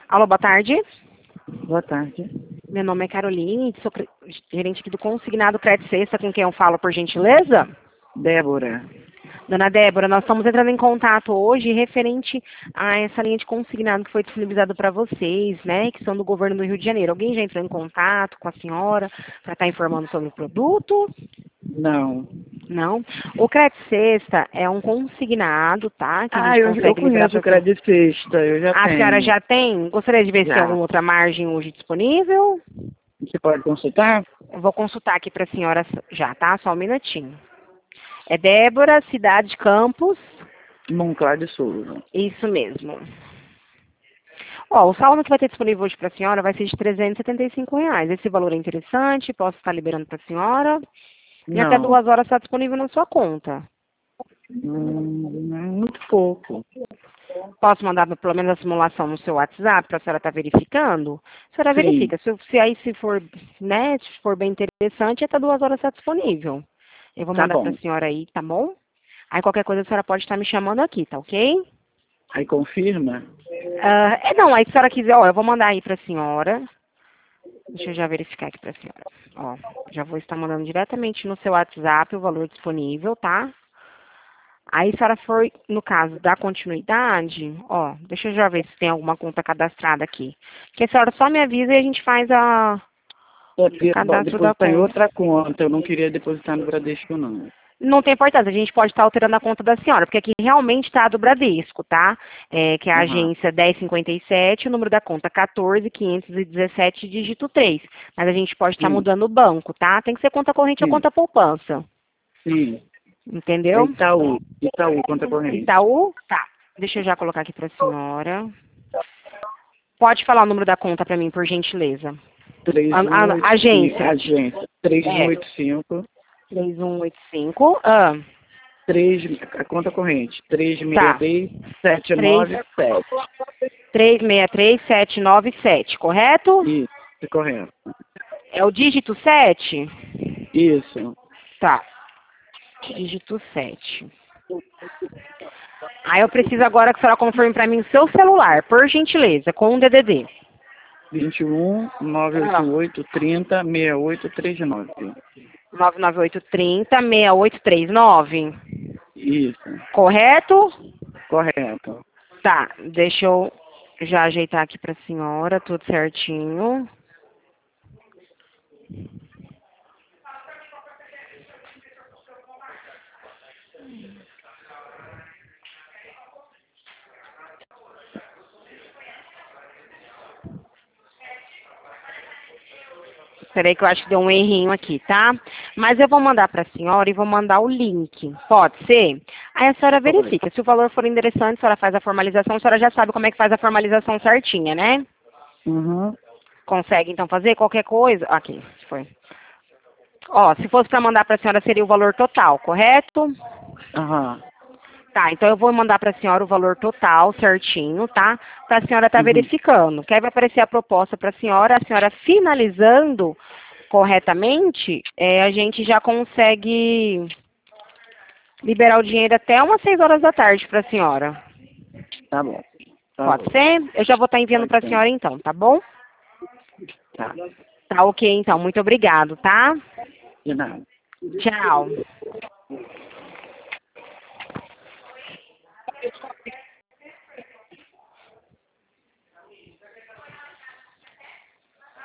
Alô, boa tarde. Boa tarde. Meu nome é Caroline, sou gerente aqui do Consignado Crédito Sexta, com quem eu falo, por gentileza? Débora. Dona Débora, nós estamos entrando em contato hoje referente a essa linha de consignado que foi disponibilizada para vocês, né, que são do governo do Rio de Janeiro. Alguém já entrou em contato com a senhora para estar informando sobre o produto? Não. Não? O Crédito Sexta é um consignado, tá, que a gente Eu consegue liberar conheço o para você. Crédito Sexta, eu já A senhora tenho. já tem? Gostaria de ver se tem Já. alguma outra margem hoje disponível? Você pode consultar? Eu vou consultar aqui para a senhora já, tá? Só um minutinho. É Débora, Cidade Campos. Monclar de Souza. Isso mesmo. Ó, o saldo que vai ter disponível hoje para a senhora vai ser de R$ 375. Esse valor é interessante, posso estar liberando para a senhora. Em até Não. 2 horas está disponível na sua conta. Muito pouco. Posso mandar pelo menos a simulação no seu WhatsApp para a senhora estar verificando? A senhora Sim. verifica. Se for, né, se for bem interessante, até 2 horas está disponível. Eu vou Tá mandar para bom. a senhora aí, tá bom? Aí qualquer coisa a senhora pode estar me chamando aqui, tá ok? Aí confirma? Não, aí se a senhora quiser, ó, eu vou mandar aí para a senhora. Deixa eu já verificar aqui para a senhora. Ó, já vou estar mandando diretamente no seu WhatsApp o valor disponível, tá? Aí, se a senhora for, no caso da continuidade, ó, deixa eu já ver se tem alguma conta cadastrada aqui. Que a senhora só me avisa e a gente faz É o porque cadastro da depositar em conta. outra conta. Eu não queria depositar no Bradesco, não. Não tem importância, a gente pode estar alterando a conta da senhora, porque aqui realmente está do Bradesco, tá? Que é a Aham. agência 1057, o número da conta 14.517, dígito 3. Mas a gente pode estar Sim. mudando o banco, tá? Tem que ser conta corrente ou Sim. conta poupança. Sim. É Entendeu? Itaú. Itaú, conta corrente. Itaú? Tá. Deixa eu já colocar aqui para a senhora. Pode falar o número da conta para mim, por gentileza. A 3185. agência. Agência. É. 3185. 3185. A conta corrente. Tá. 3, 363797. 363797, correto? Isso, correto. É o dígito 7? Isso. Tá. Dígito 7. Aí eu preciso agora que a senhora confirme para mim o seu celular, por gentileza, com o DDD. 21 988 30 6839. 99830 6839. Isso. Correto? Correto. Tá, deixa eu já ajeitar aqui pra senhora, tudo certinho. Peraí que eu acho que deu um errinho aqui, tá? Mas eu vou mandar pra senhora e vou mandar o link. Pode ser? Aí a senhora Pode. verifica. Se o valor for interessante, a senhora faz a formalização. A senhora já sabe como é que faz a formalização certinha, né? Uhum. Consegue, então, fazer qualquer coisa? Aqui, foi. Ó, se fosse pra mandar pra senhora, seria o valor total, correto? Aham. Tá, então eu vou mandar para a senhora o valor total certinho, tá? Para a senhora estar Uhum. verificando. Que aí vai aparecer a proposta para a senhora finalizando corretamente, a gente já consegue liberar o dinheiro até umas 6 horas da tarde para a senhora. Tá bom. Tá Pode bom. ser? Eu já vou estar enviando Pode para a ser. senhora então, tá bom? Tá. Tá ok então, muito obrigado, tá? De nada. Tchau.